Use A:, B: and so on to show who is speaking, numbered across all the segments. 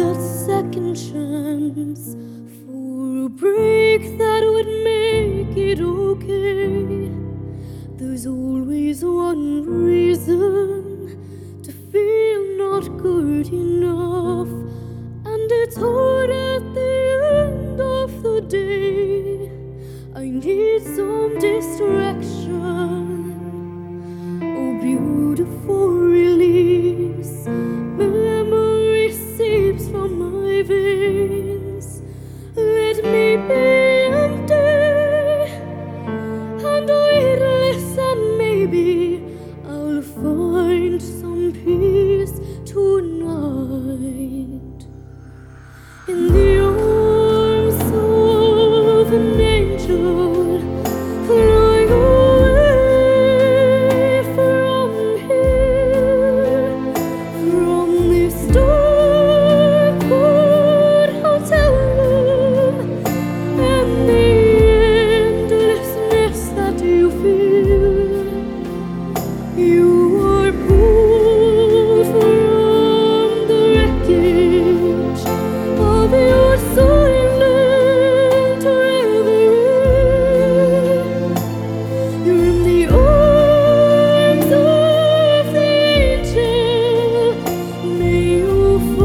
A: that second chance for a break that would make it okay. There's always one reason to feel not good enough, and it's hard at the end of the day. I need some distraction. Oh, beautiful release. Memory seeps from my veins. Let me be empty and weightless, and maybe I'll find some peace tonight. In the arms of an angel, fly away from here, from this dark cold hotel room, and the endlessness that you feel. You are pulled from the wreckage of your silent reverie. You're in the arms of the angel. May you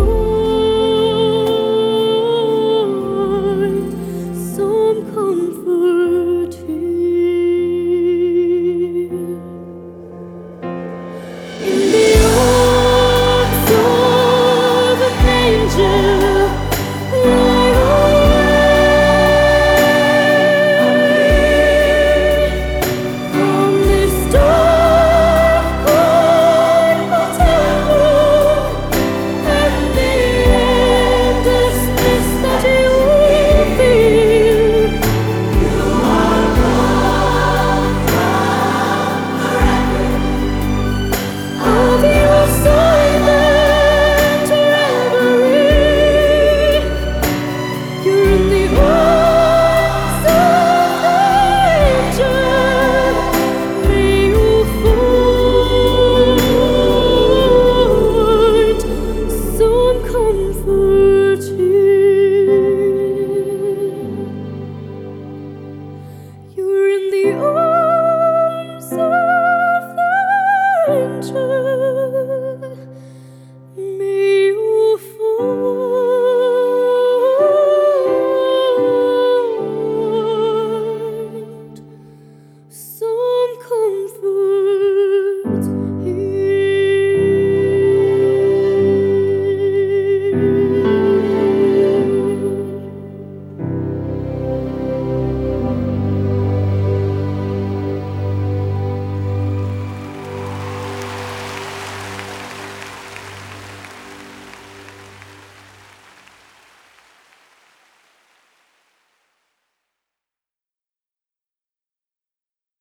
A: find some comfort here. In the arms of an angel.